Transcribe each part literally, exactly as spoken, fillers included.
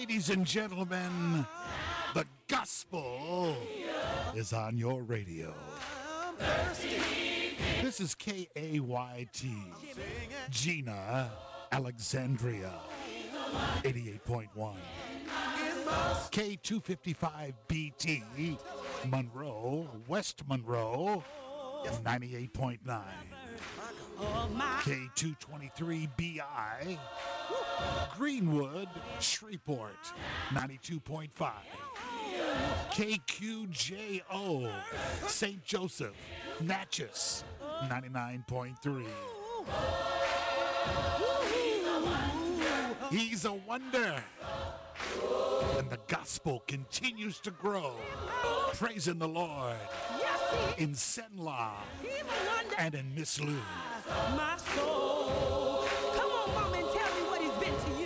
Ladies and gentlemen, the gospel is on your radio. This is K A Y T, Gina, Alexandria, eighty-eight point one. K two fifty-five B T, Monroe, West Monroe, ninety-eight point nine. K two twenty-three B I, Greenwood, Shreveport, ninety-two point five. K Q J O, Saint Joseph, Natchez, ninety-nine point three. He's a wonder. And the gospel continues to grow. Praising the Lord in Senla and in Miss Lou. My soul. Come on, mom, and tell me what he's been to you.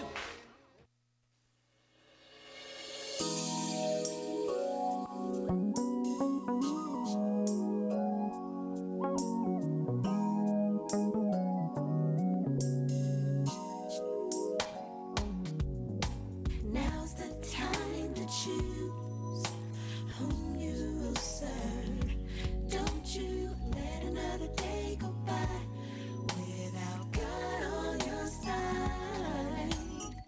Now's the time to choose whom you will serve. Don't you let another day go by without God on your side.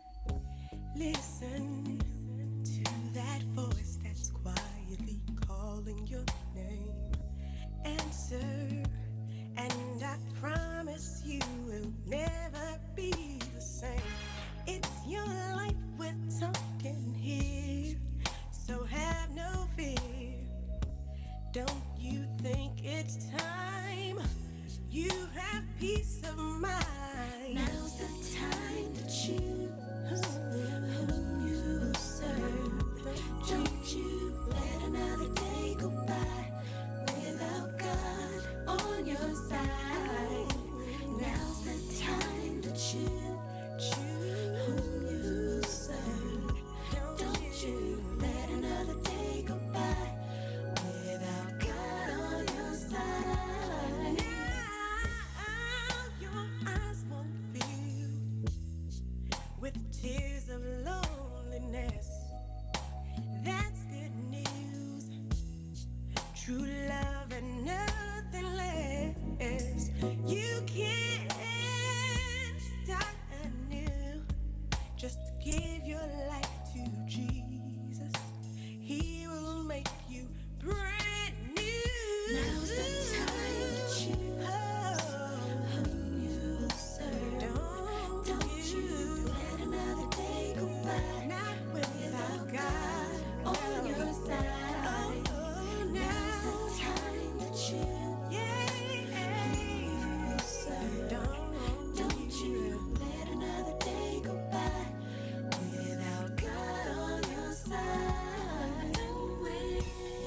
Listen to that voice that's quietly calling your name. Answer, and I promise you will never be the same. It's your life we're talking here, so have no fear. Don't you think it's time you have peace of mind? Now's the time to choose whom you will serve. Don't you let another day go by without God on your side. Now's the time to choose whom you will serve. Don't you let another day go by without God on your side. Now your eyes won't fill with tears of loneliness. That's good news. True love and nothing less. You can start anew. Just give your life to Jesus. He will make you brand new. Now's the time to choose whom you will serve. Don't, don't you let another day go by not without God on your side. Oh, oh, now's the time to choose whom you will serve. Don't, don't you let another day go by without God on your side. Don't wait.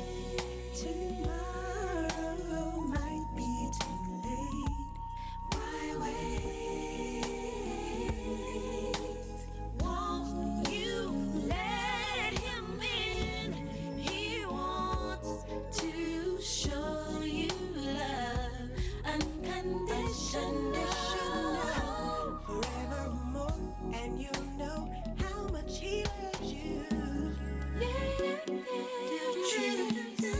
Tomorrow might be too late. Why wait? Won't you let him in? He wants to show you love unconditional. Forevermore, and you know how much he loves you. Yeah, yeah, yeah.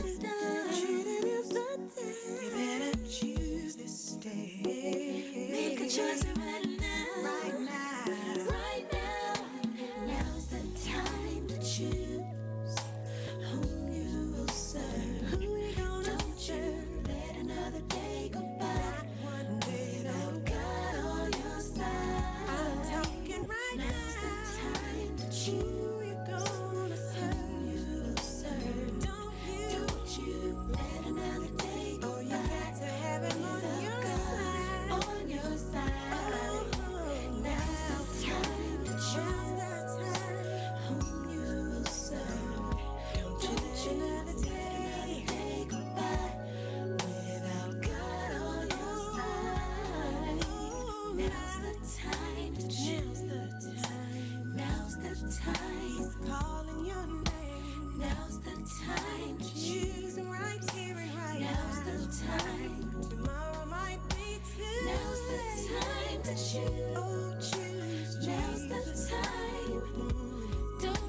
You better choose this day. Make a choice right now. Right now. Right now. Now's the time to choose whom you will serve. Who you gonna Don't serve? You let another day go by. Not one day without God on your side. I'm talking right now. Now's the time to choose who you gonna serve. Whom you will serve. Don't you, don't you let another day go by. Oh, you got to have him on your side. On your side. Oh, now's the time to choose whom you will serve. Don't you let another day go by without God on your side. Now's the time to choose. Now's the time. He's calling your name. Now's the time to choose him right here and right now. Now's the time. Tomorrow might be too. Now's the time to choose. Oh, choose. Now's the time. Don't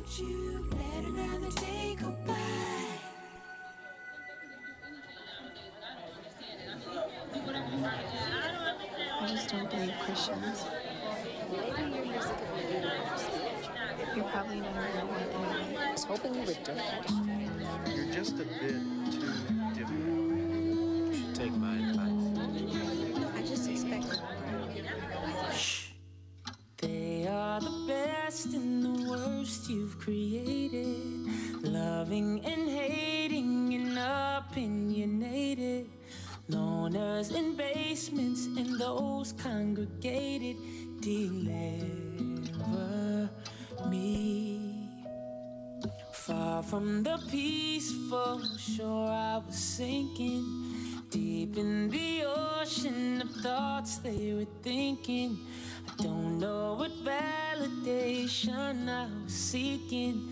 don't believe Christians. Maybe your music could be more spiritual. You probably never met my dad. I was hoping you were different. You're just a bit too different. Take my advice. I just expected. Shh. They are the best and the worst you've created. Loving and hating and opinionated. Loners in basements and those congregated. Deliver me. Far from the peaceful shore I was sinking. Deep in the ocean of thoughts they were thinking. I don't know what validation I was seeking.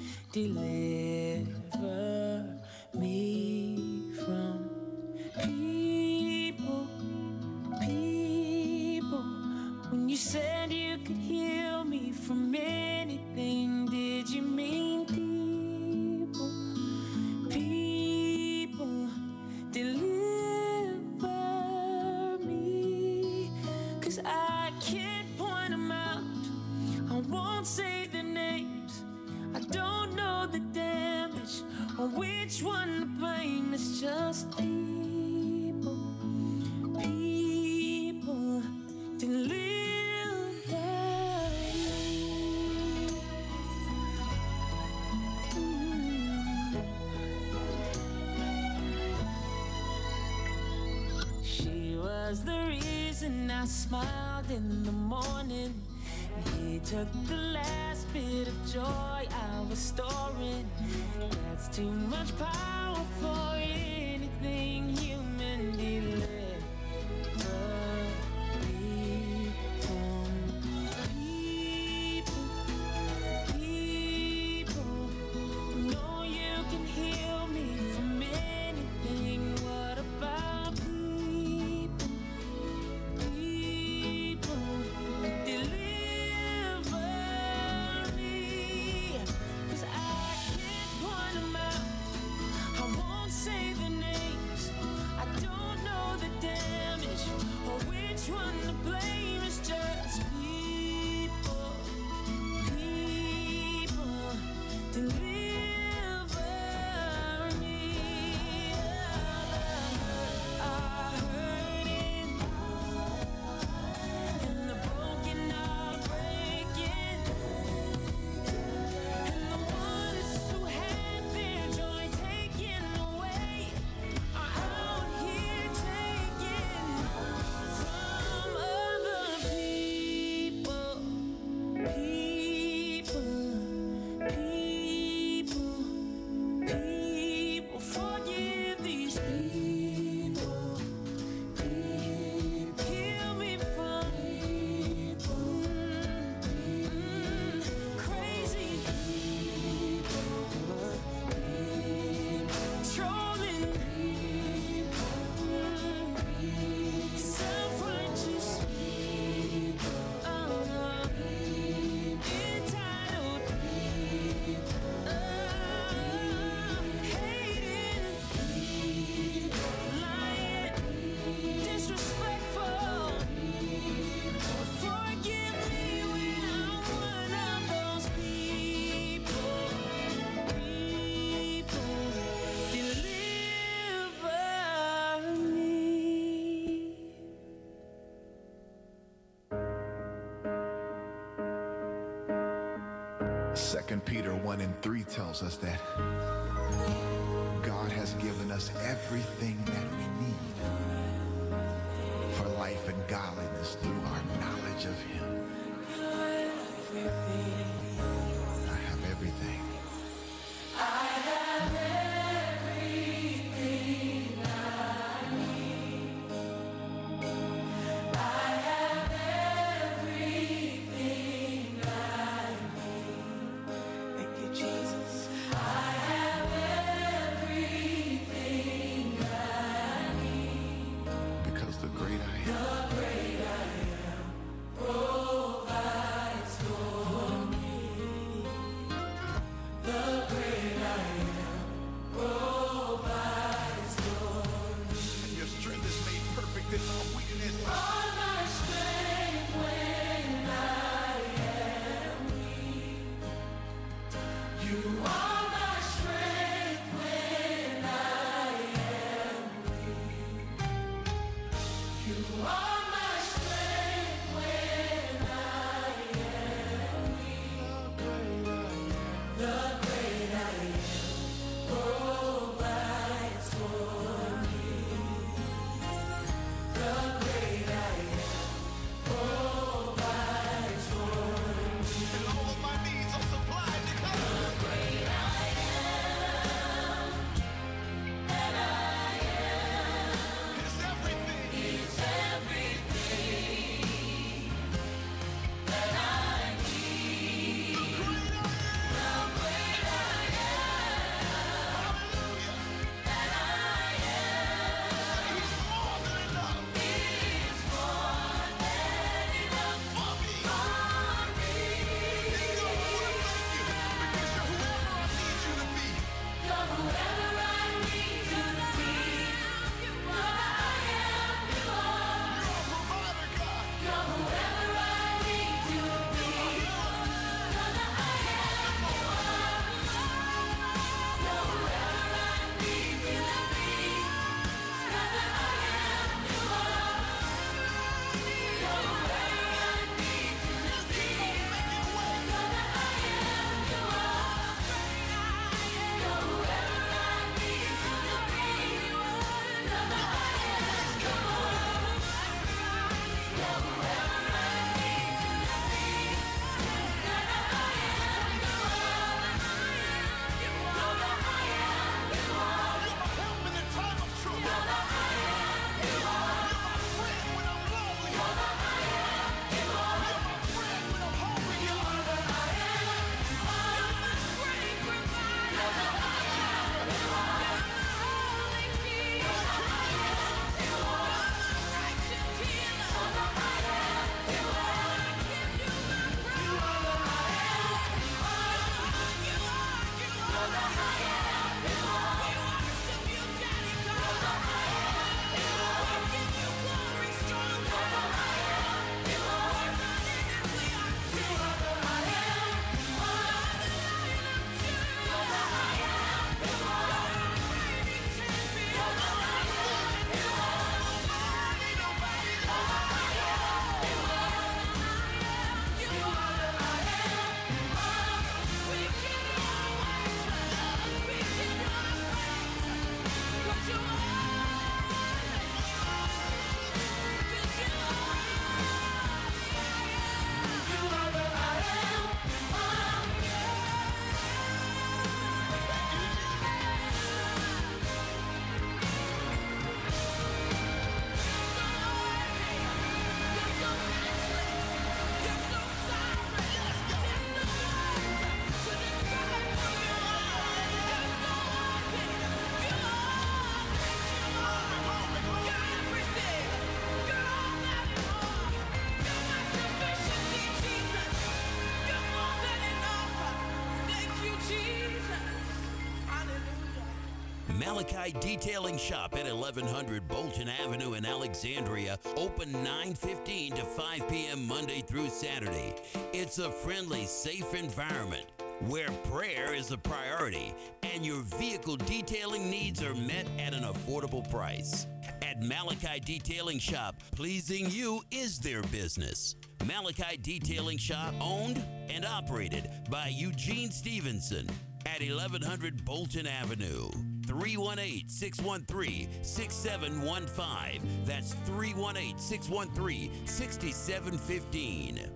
Deliver me from people, people. When you said you could heal me from anything, did you mean people, people? Deliver me, 'cause I can't point them out. I won't say the names. I don't know the damage or which one to blame. It's just people, people, deliver me. She was the reason I smiled in the morning. He took the last bit of joy I was storing. That's too much power for anything human. Deliver me from people, people. No, you can heal me from anything. What about people, people? Deliver. Second Peter one and three tells us that God has given us everything that we need for life and godliness through our knowledge of Him. I have everything. I have everything I need. I have everything I need. Thank you, Jesus. I have everything I need. Because the great I am. The great I am provides for me. Malachi Detailing Shop at eleven hundred Bolton Avenue in Alexandria, open nine fifteen to five p.m. Monday through Saturday. It's a friendly, safe environment where prayer is a priority and your vehicle detailing needs are met at an affordable price. At Malachi Detailing Shop, pleasing you is their business. Malachi Detailing Shop, owned and operated by Eugene Stevenson at eleven hundred Bolton Avenue. three one eight, six one three, six seven one five. That's three one eight, six one three, six seven one five.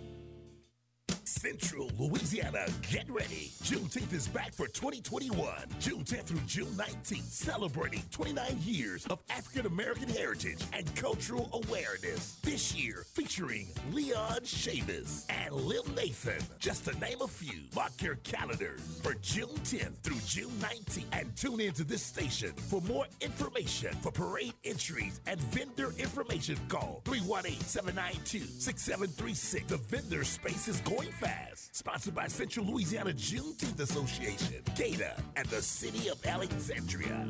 Central Louisiana, get ready. Juneteenth is back for twenty twenty-one. June tenth through June nineteenth, celebrating twenty-nine years of African American heritage and cultural awareness. This year, featuring Leon Chavis and Lil Nathan, just to name a few. Mark your calendars for June tenth through June nineteenth and tune into this station for more information. For parade entries and vendor information, call three one eight, seven nine two, six seven three six. The vendor space is going fast. Sponsored by Central Louisiana Juneteenth Association, GATA, and the City of Alexandria.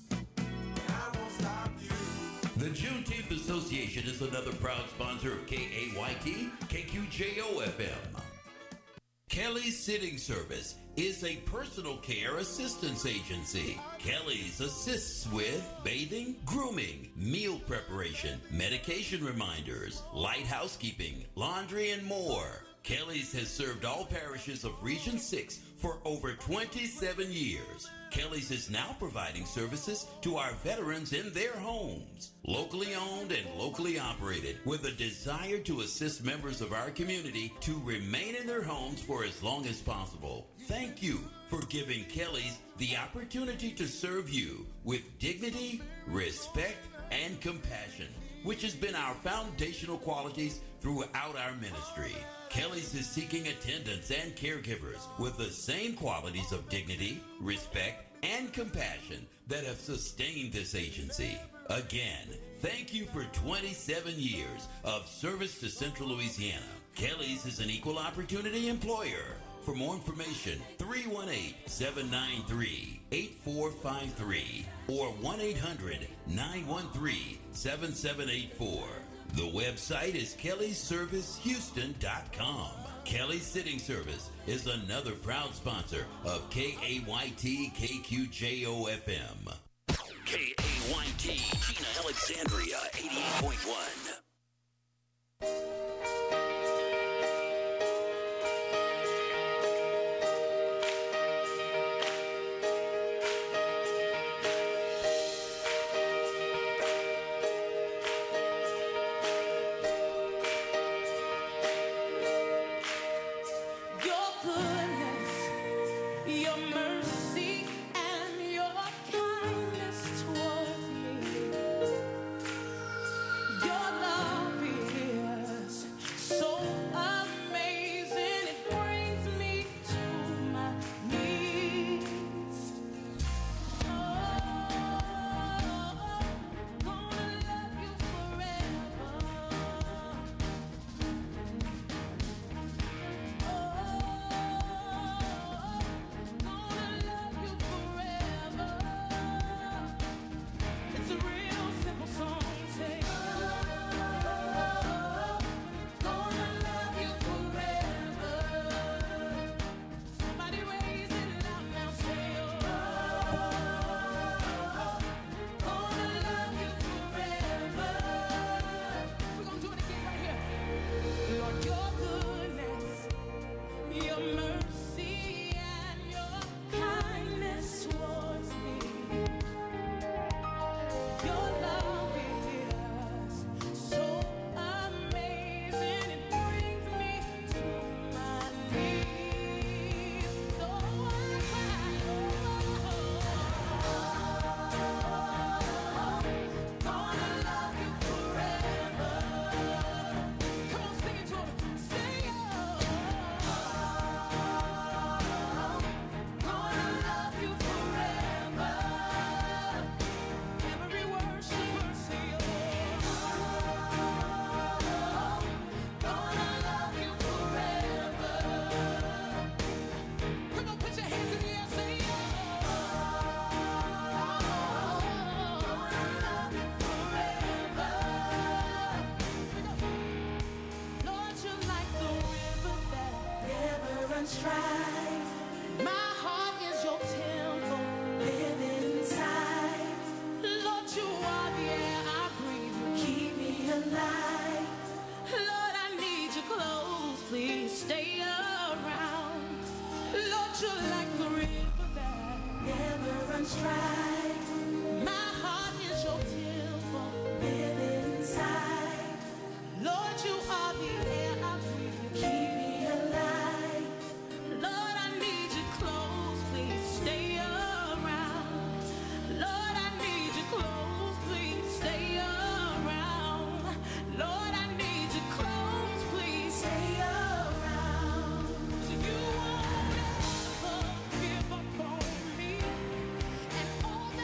The Juneteenth Association is another proud sponsor of K A Y T, K Q J O F M. Kelly's Sitting Service is a personal care assistance agency. Kelly's assists with bathing, grooming, meal preparation, medication reminders, light housekeeping, laundry, and more. Kelly's has served all parishes of Region six for over twenty-seven years. Kelly's is now providing services to our veterans in their homes. Locally owned and locally operated, with a desire to assist members of our community to remain in their homes for as long as possible. Thank you for giving Kelly's the opportunity to serve you with dignity, respect, and compassion, which has been our foundational qualities throughout our ministry. Kelly's is seeking attendants and caregivers with the same qualities of dignity, respect, and compassion that have sustained this agency. Again, thank you for twenty-seven years of service to Central Louisiana. Kelly's is an equal opportunity employer. For more information, three one eight, seven nine three, eight four five three or one eight hundred, nine one three, seven seven eight four. The website is kellys service houston dot com. Kelly's Sitting Service is another proud sponsor of K A Y T K Q J O F M. K A Y T, Gina Alexandria, eighty-eight point one. All that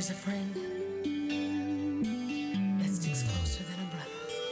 There's a friend that sticks closer than a brother.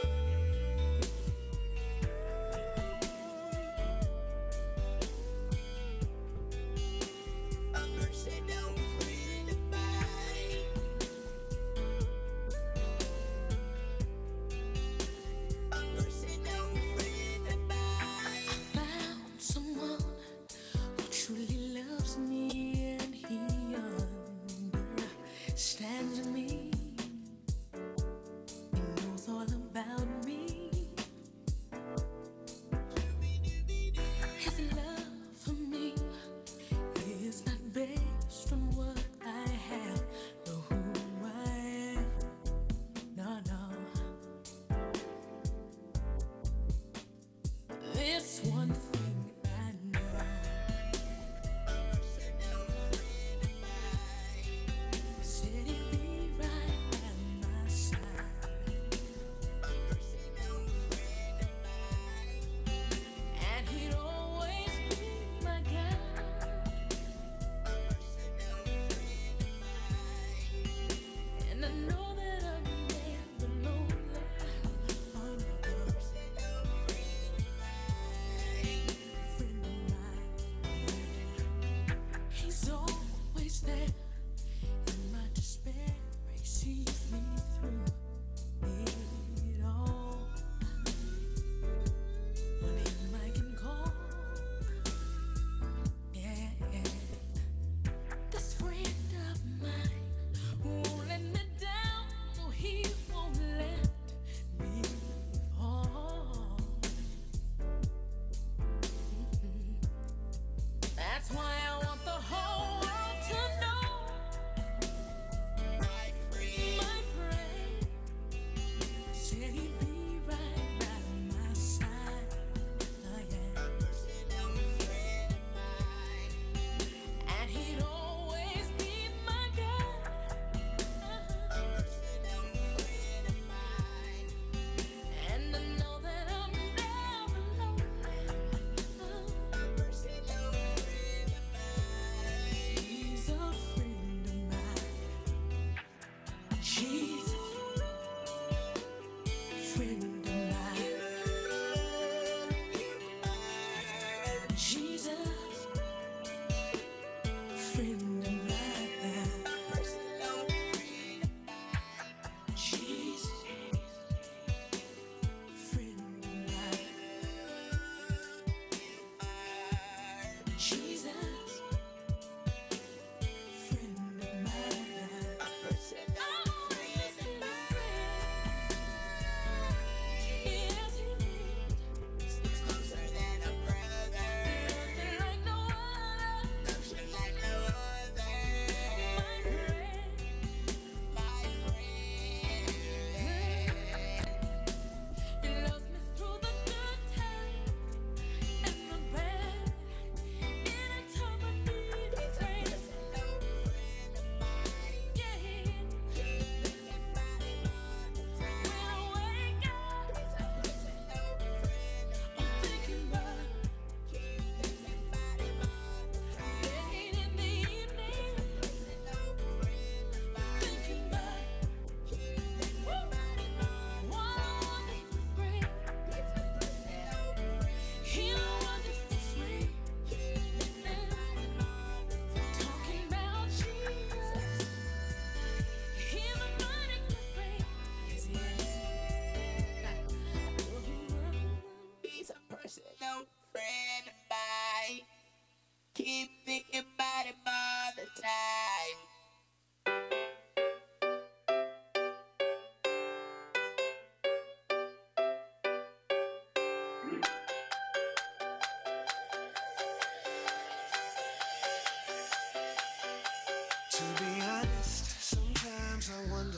To be honest, sometimes I wonder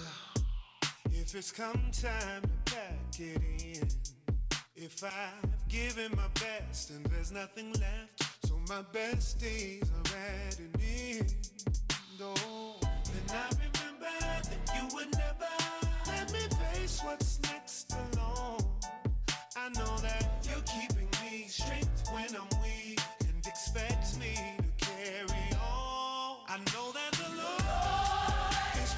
if it's come time to pack it in. If I've given my best and there's nothing left, so my best days are at an end. Oh, then I remember that you would never let me face what's next alone. I know that you're keeping me strength when I'm weak and expect me to carry on. I know that the Lord is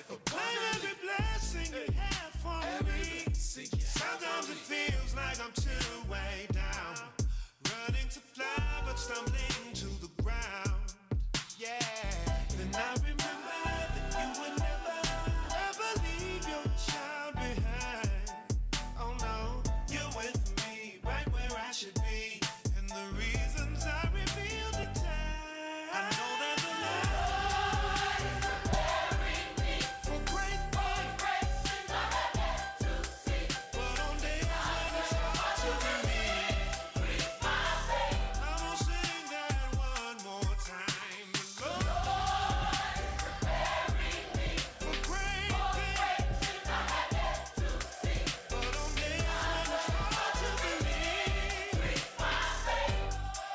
Claim every blessing you have for me. Sometimes it feels like I'm two way down, running to fly but stumbling to the ground. Yeah. Then I remember that you would never, ever leave your child behind. Oh no, you're with me right where I should be, and the reasons I revealed to time. I know that the Lord is preparing me for great things I have yet to see. But on days when it's hard to believe, increase my faith. I'm gonna sing that one more time. The Lord is preparing me for great things I have yet to see. But on days when it's hard to believe, increase my faith.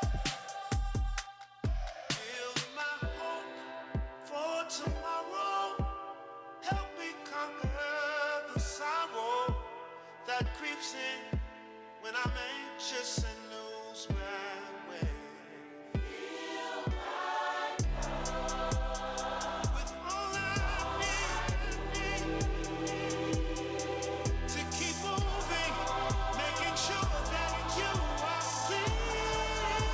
Build my hope for tomorrow. Help me conquer the sorrow that creeps in when I'm anxious and lose my way. Feel my love with all I need to keep moving, making sure that you are pleased.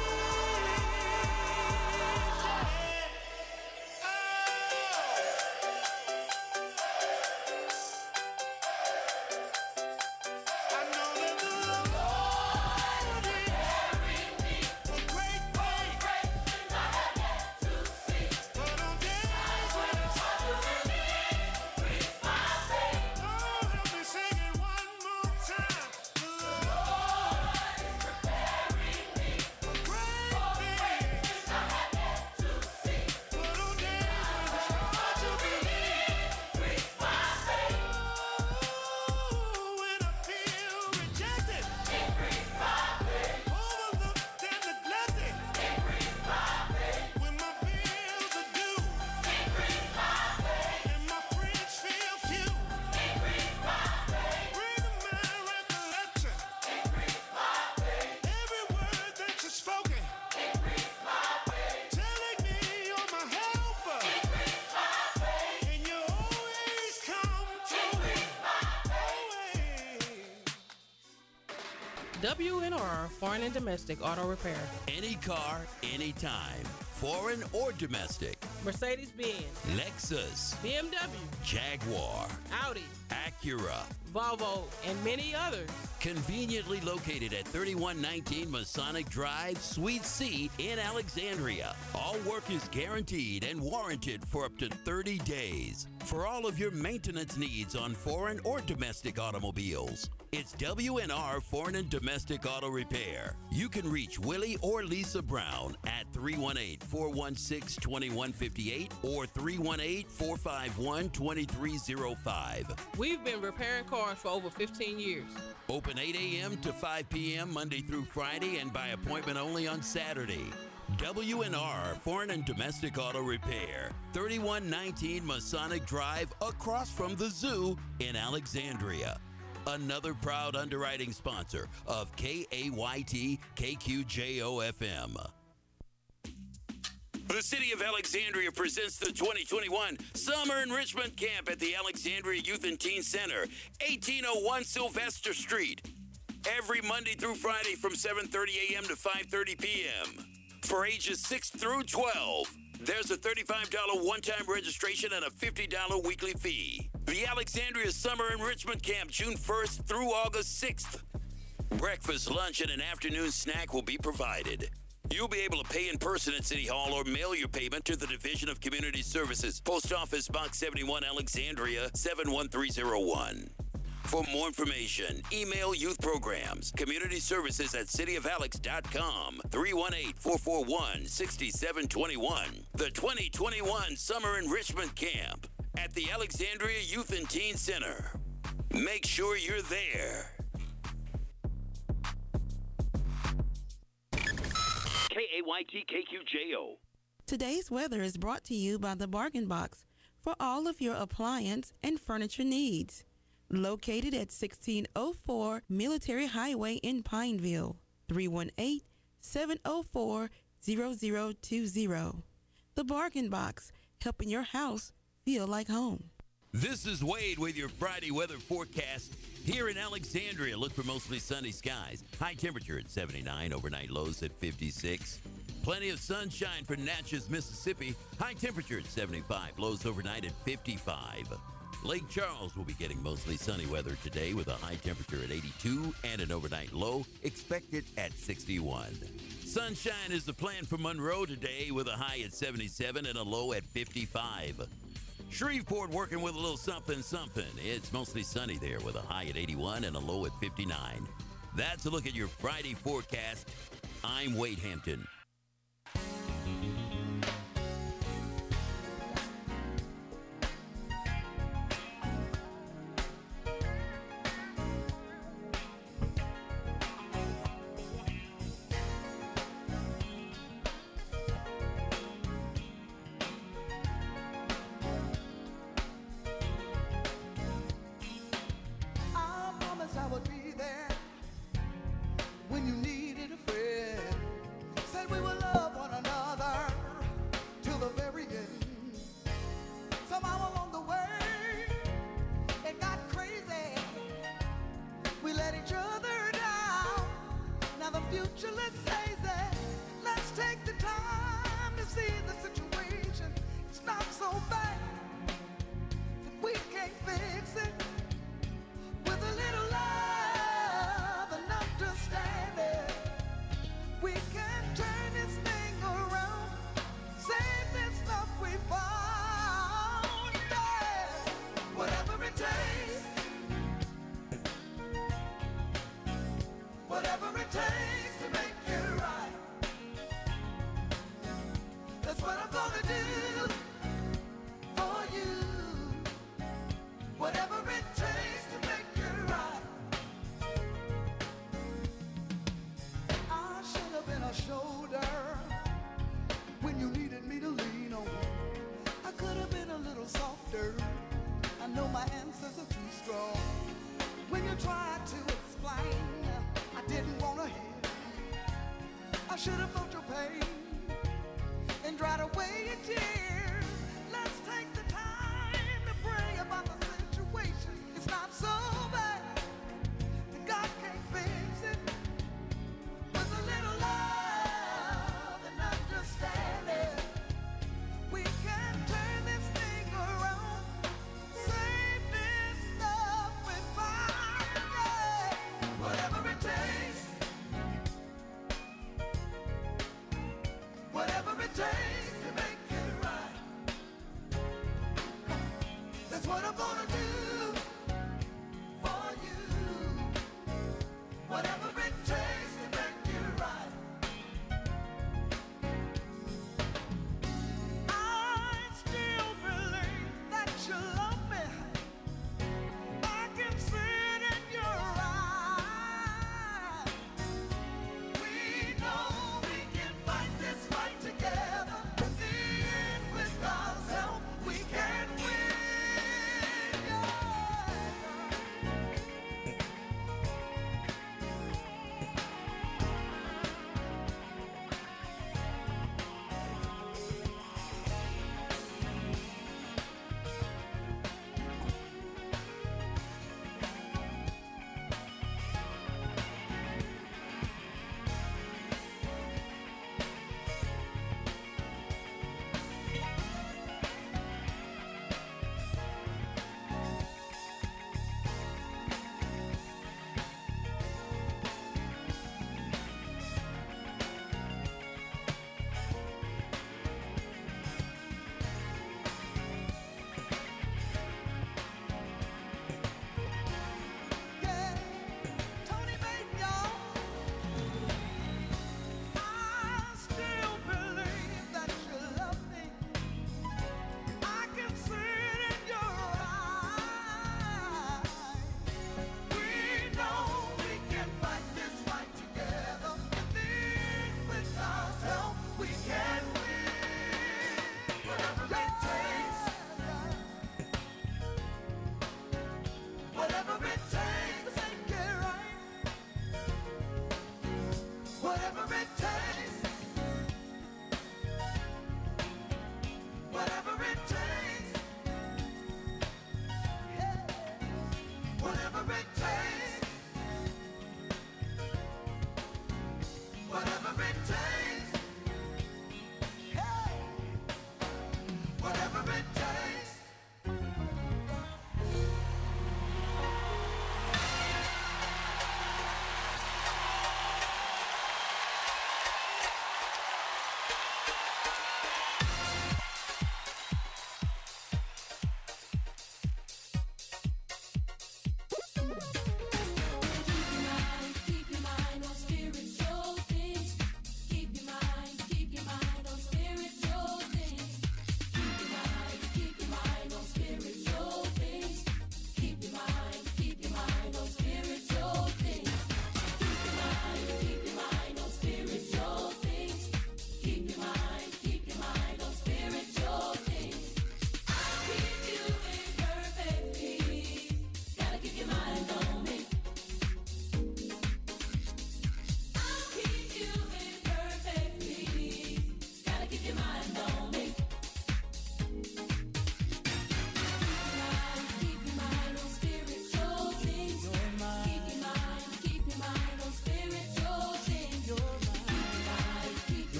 I know that the Lord is preparing me for great things I have yet to see. But on days when it's hard to believe, increase my faith. Oh, help me sing it one more time. The Lord is preparing me for great things I have yet to see. But on days when it's hard to believe, increase my faith. Oh, when I feel rejected, increase my faith. Overlooked and neglected, increase my faith. When my bills are due, increase my faith. And my friends feel few, increase my faith. Bring to my recollection, increase my faith. Every word that you've spoken, increase my faith. Telling me you're my helper, increase my faith. And you always come through, increase my faith. W N R, Foreign and Domestic Auto Repair. Any car, anytime. Foreign or domestic. Mercedes-Benz, Lexus, B M W, Jaguar, Audi, Acura. Volvo, and many others. Conveniently located at thirty-one nineteen Masonic Drive, Suite C in Alexandria. All work is guaranteed and warranted for up to thirty days. For all of your maintenance needs on foreign or domestic automobiles, it's W N R Foreign and Domestic Auto Repair. You can reach Willie or Lisa Brown at three one eight, four one six, two one five eight or three one eight, four five one, two three zero five. We've been repairing cars for over fifteen years. Open eight a.m. to five p.m. Monday through Friday and by appointment only on Saturday. W N R Foreign and Domestic Auto Repair, thirty-one nineteen Masonic Drive, across from the zoo in Alexandria. Another proud underwriting sponsor of K A Y T K Q J O F M. The City of Alexandria presents the twenty twenty-one Summer Enrichment Camp at the Alexandria Youth and Teen Center, eighteen oh one Sylvester Street. Every Monday through Friday from seven thirty a.m. to five thirty p.m. For ages six through twelve, there's a thirty-five dollars one-time registration and a fifty dollars weekly fee. The Alexandria Summer Enrichment Camp, June first through August sixth. Breakfast, lunch, and an afternoon snack will be provided. You'll be able to pay in person at City Hall or mail your payment to the Division of Community Services, Post Office Box seventy-one, Alexandria, seven one three zero one. For more information, email Youth Programs, Community Services at city of alex dot com, three one eight, four four one, six seven two one. The twenty twenty-one Summer Enrichment Camp at the Alexandria Youth and Teen Center. Make sure you're there. K A Y T K Q J O. Today's weather is brought to you by the Bargain Box for all of your appliance and furniture needs. Located at sixteen oh four Military Highway in Pineville, three one eight, seven oh four, zero zero two zero. The Bargain Box, helping your house feel like home. This is Wade with your Friday weather forecast. Here in Alexandria, look for mostly sunny skies. High temperature at seventy-nine, overnight lows at fifty-six. Plenty of sunshine for Natchez, Mississippi. High temperature at seventy-five, lows overnight at fifty-five. Lake Charles will be getting mostly sunny weather today with a high temperature at eighty-two and an overnight low expected at sixty-one. Sunshine is the plan for Monroe today with a high at seventy-seven and a low at fifty-five. Shreveport working with a little something something. It's mostly sunny there with a high at eighty-one and a low at fifty-nine. That's a look at your Friday forecast. I'm Wade Hampton. Whatever it takes to make it right.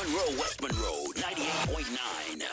Monroe, West Monroe, ninety-eight point nine.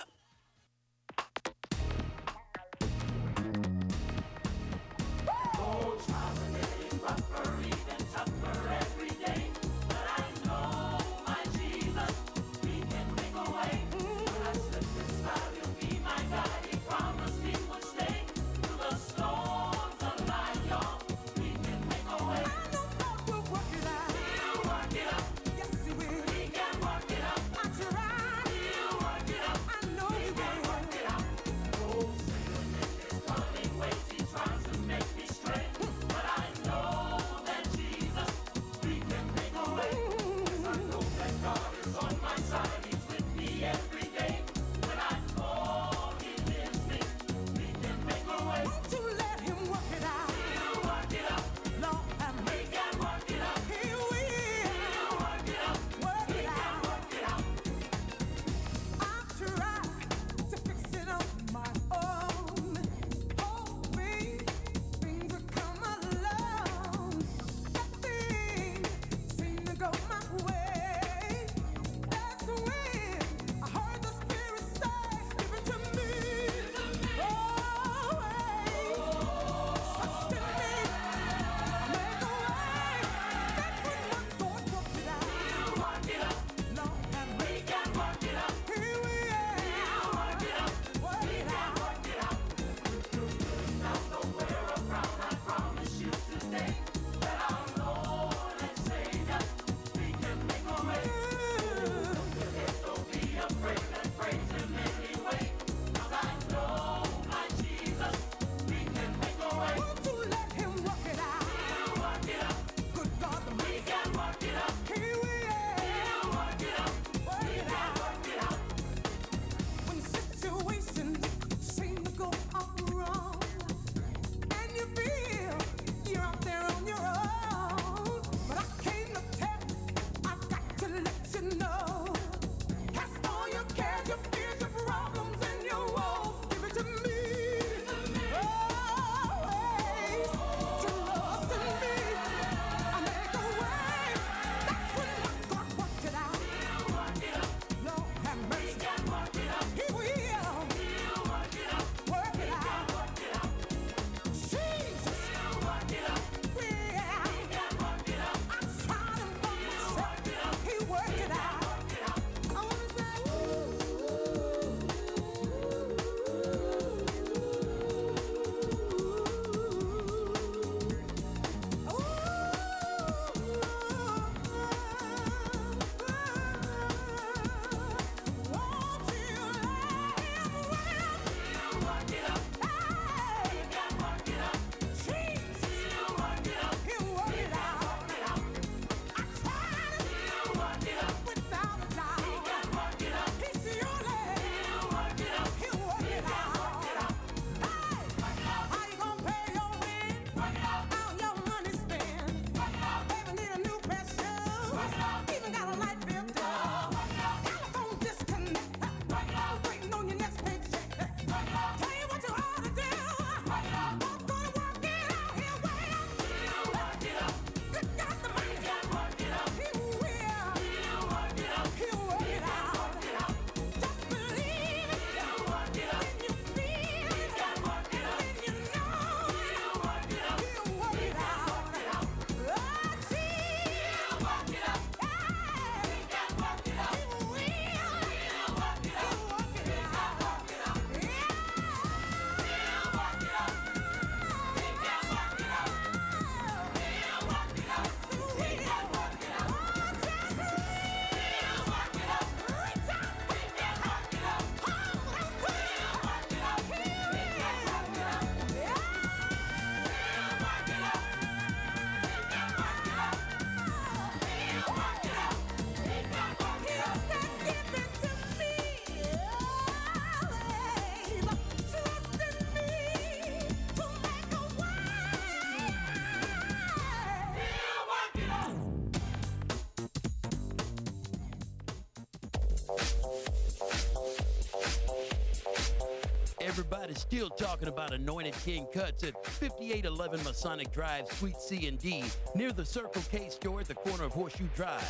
Everybody's still talking about Anointed King Cuts at fifty-eight eleven Masonic Drive, Suite C and D, near the Circle K store at the corner of Horseshoe Drive.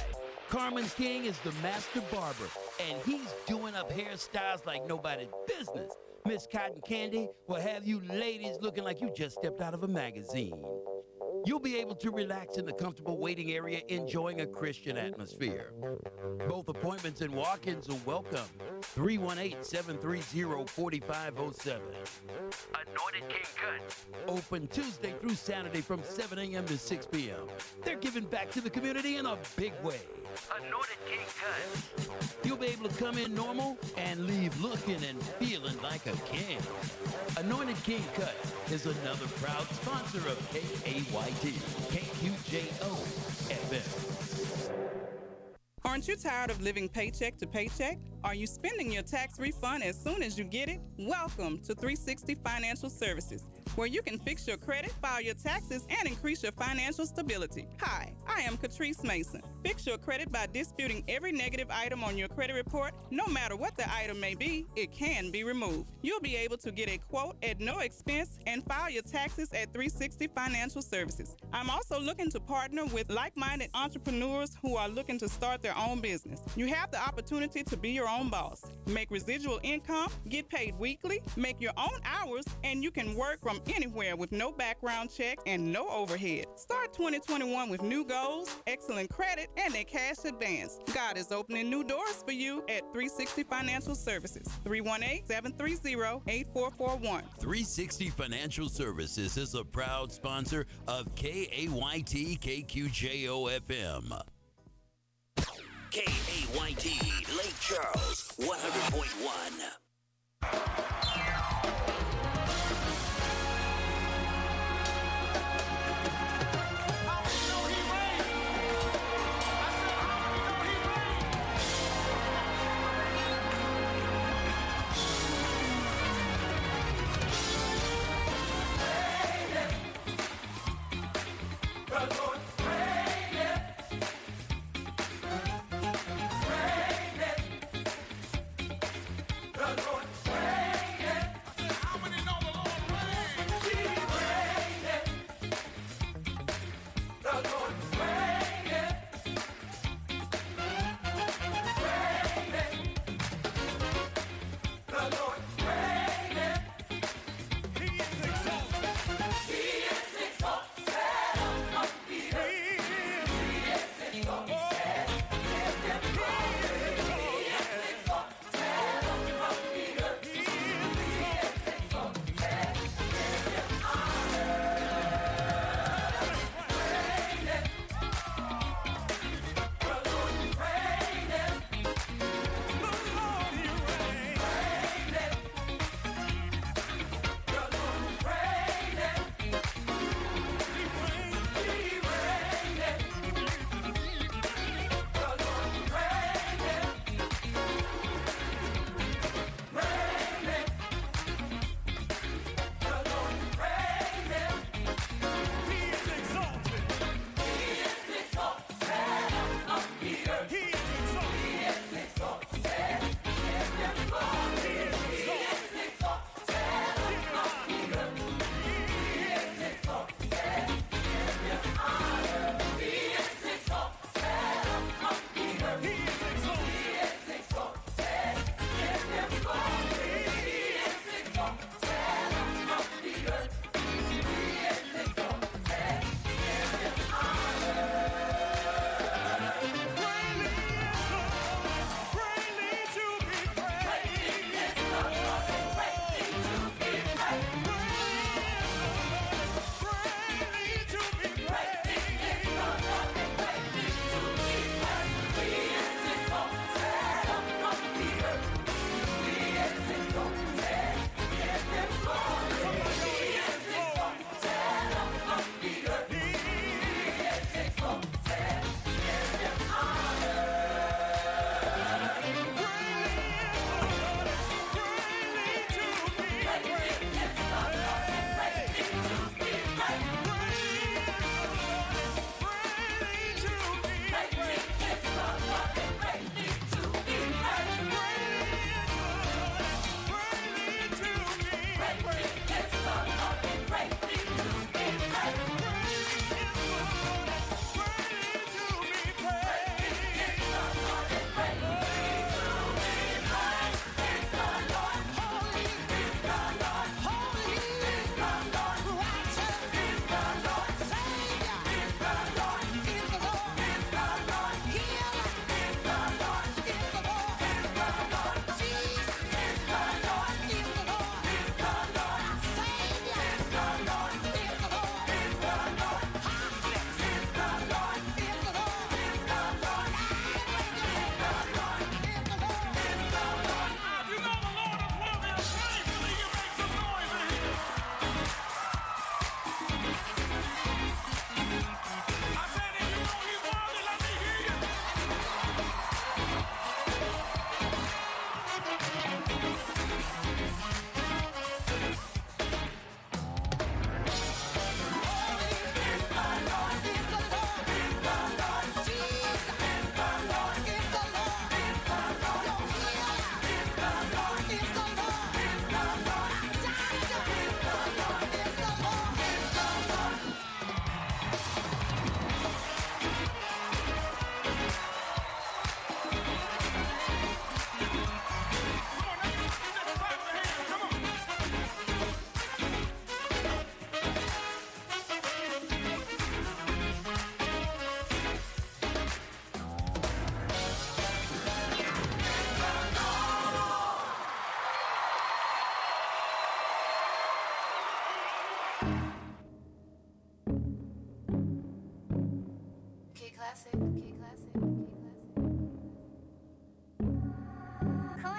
Carmen's King is the master barber, and he's doing up hairstyles like nobody's business. Miss Cotton Candy will have you ladies looking like you just stepped out of a magazine. You'll be able to relax in the comfortable waiting area, enjoying a Christian atmosphere. Both appointments and walk-ins are welcome. three one eight, seven three zero, four five zero seven. Anointed King Cuts. Open Tuesday through Saturday from seven a.m. to six p.m. They're giving back to the community in a big way. Anointed King Cuts. You'll be able to come in normal and leave looking and feeling like a king. Anointed King Cuts is another proud sponsor of K A Y T, K Q J O F M. Aren't you tired of living paycheck to paycheck? Are you spending your tax refund as soon as you get it? Welcome to three sixty Financial Services, where you can fix your credit, file your taxes, and increase your financial stability. Hi, I am Catrice Mason. Fix your credit by disputing every negative item on your credit report. No matter what the item may be, it can be removed. You'll be able to get a quote at no expense and file your taxes at three sixty Financial Services. I'm also looking to partner with like-minded entrepreneurs who are looking to start their own business. You have the opportunity to be your own boss, make residual income, get paid weekly, make your own hours, and you can work from anywhere with no background check and no overhead. Start twenty twenty-one with new goals, excellent credit, and a cash advance. God is opening new doors for you at three sixty Financial Services. three one eight, seven three zero, eight four four one. three sixty Financial Services is a proud sponsor of K A Y T K Q J O F M. K A Y T, Lake Charles, one hundred point one. The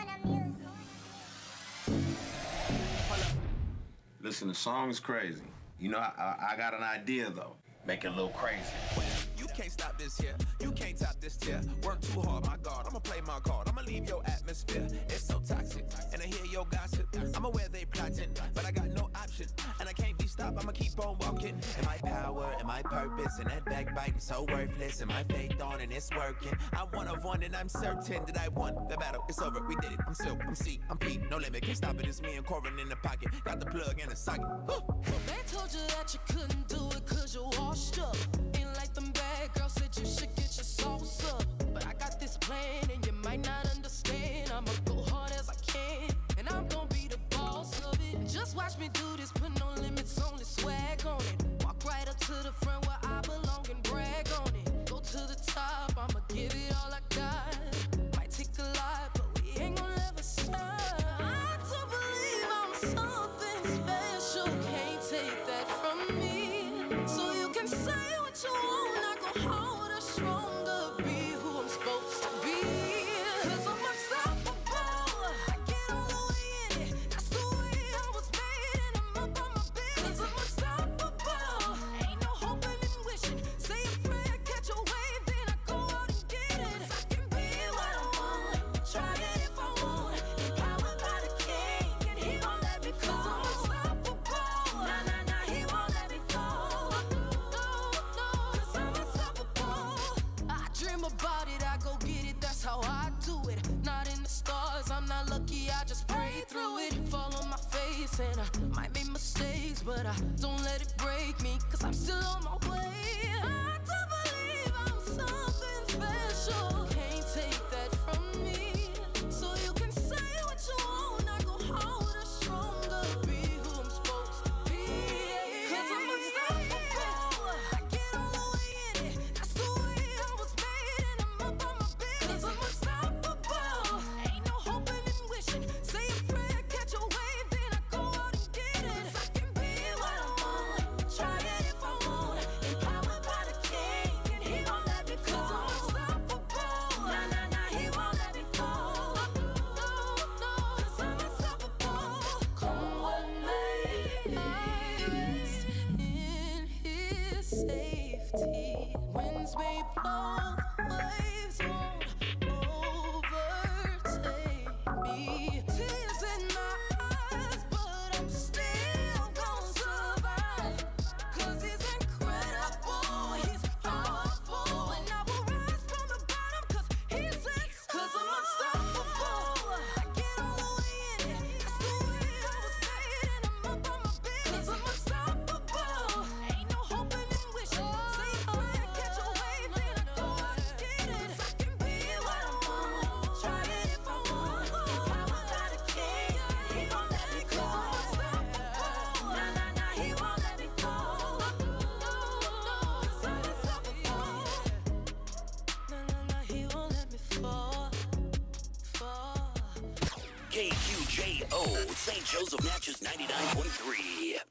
Listen, the song's crazy. You know, I, I, I got an idea, though. Make it a little crazy. You can't stop this here. You can't top this tier. Work too hard, my God. I'ma play my card. I'ma leave your atmosphere. It's so toxic. And I hear your gossip. I'm aware they plotting, but I got no option. And I can't be stopped. I'ma keep on walking. And my power and my purpose and that backbiting so worthless. And my faith on and it's working. I'm one of one and I'm certain that I won the battle. It's over. We did it. I'm Silk. I'm C. I'm P. No limit. Can't stop it. It's me and Corbin in the pocket. Got the plug in the socket. Woo. They told you that you couldn't do it cause you're washed up. Ain't like them bad girls said you should get your sauce up. But I got this plan and you might not understand. I'ma go hard as I can and I'm gonna be the boss of it. Just watch me do this, put no limits, only swag on it. Walk right up to the front where I belong and brag on it. Go to the top, I'ma give it all I got. Might take a lot, but we ain't gonna ever stop. I do believe I'm something special. Can't take that from me. So you can say what you want, I go harder, stronger, be who I'm supposed to be. Cause I'm unstoppable, I get all the way in it. That's the way I was made and I'm up on my business. Cause I'm unstoppable, ain't no hoping and wishing. Say a prayer, catch a wave, then I go out and get it. Cause I can be what I want, try it if I want. Empowered by the king, and he won't let me fall. Cause I'm unstoppable, nah, nah, nah, he won't let me fall. Cause I'm unstoppable. I dream about it, I go get it, that's how I do it. Not in the stars, I'm not lucky, I just pray through it. Fall on my face and I might make mistakes, but I don't let it break me, cause I'm still on my way. I do believe I'm something special. Can't take that from me. So you can say what you want, I go harder, stronger, be who I'm supposed to be. Cause I'm unstoppable, I get all the way in it. That's the way I was made and I'm up on my business. Cause I'm unstoppable, ain't no hoping and wishing. Say a prayer, catch a wave, then I go out and get it. Cause I can be what I want, try it if I want. Empowered by the king, and he won't let me fall. Cause I'm unstoppable, nah, nah, nah, he won't let me fall. Cause I'm unstoppable. Come what may, I rest in his safety. Winds may blow, the waves won't overtake me. Tears in my eyes, but I'm still gonna survive. Cause he's incredible, he's powerful, and I will rise from the bottom cause he's inside. Cause I'm unstoppable, I get all the way in it. That's the way I was made and I'm up on my business. Cause I'm unstoppable, ain't no hoping and wishing. Say a prayer, catch a wave, then I go out and get it. Cause I can be what I want, try it if I want. Empowered by the king, and he won't let me go. Cause I'm unstoppable, nah, nah, nah, he won't let me fall. Cause I'm unstoppable, nah, nah, nah, he won't let me fall, fall. K Q J O, Saint Joseph Natchez ninety-nine point three.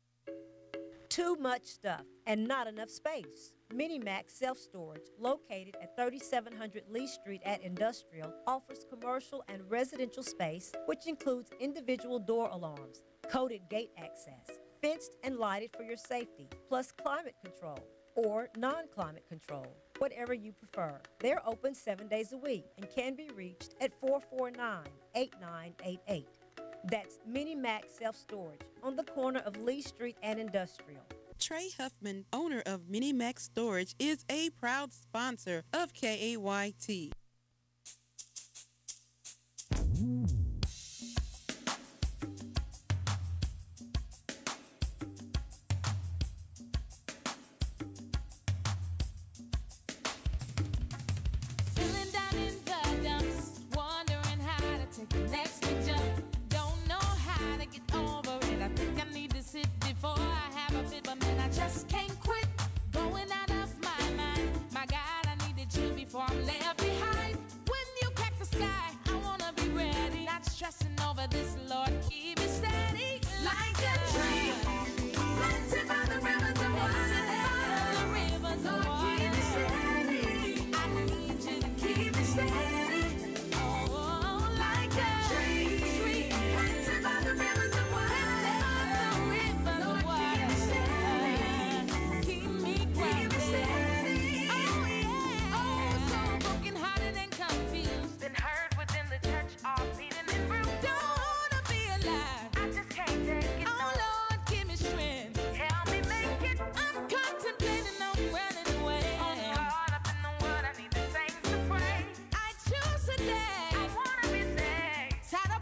Too much stuff and not enough space. Minimax Self-Storage, located at thirty-seven hundred Lee Street at Industrial, offers commercial and residential space, which includes individual door alarms, coded gate access, fenced and lighted for your safety, plus climate control or non-climate control, whatever you prefer. They're open seven days a week and can be reached at four four nine, eight nine eight eight. That's Minimax Self-Storage on the corner of Lee Street and Industrial. Trey Huffman, owner of Minimax Storage, is a proud sponsor of K A Y T.